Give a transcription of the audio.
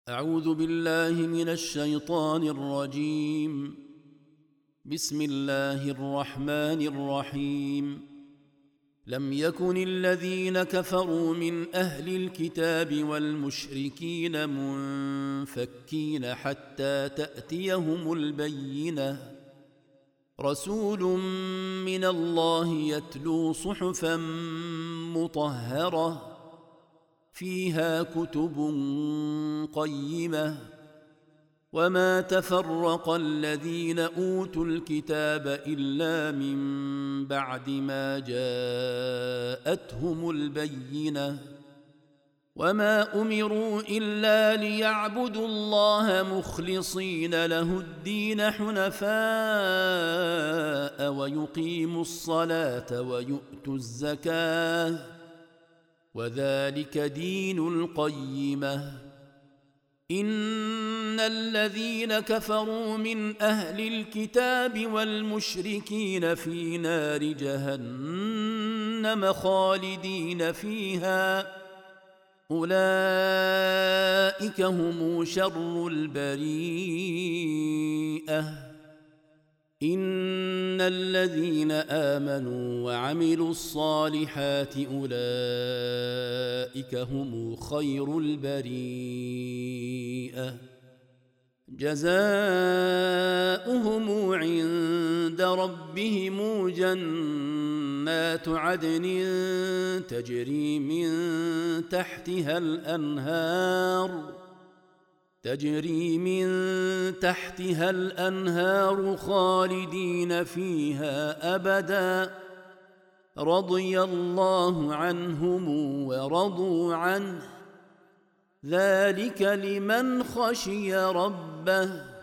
أعوذ بالله من الشيطان الرجيم. بسم الله الرحمن الرحيم. لم يكن الذين كفروا من أهل الكتاب والمشركين منفكين حتى تأتيهم البينة، رسول من الله يتلو صحفا مطهرة فيها كتب قيمة، وما تفرق الذين أوتوا الكتاب إلا من بعد ما جاءتهم البينة، وما أمروا إلا ليعبدوا الله مخلصين له الدين حنفاء ويقيموا الصلاة ويؤتوا الزكاة، وذلك دين القيمة. إن الذين كفروا من أهل الكتاب والمشركين في نار جهنم خالدين فيها، أولئك هم شر البريئة. إن الذين آمنوا وعملوا الصالحات أولئك هم خير البريئة، جزاؤهم عند ربهم جنات عدن تجري من تحتها الأنهار خالدين فيها أبدا، رضي الله عنهم ورضوا عنه، ذلك لمن خشي ربه.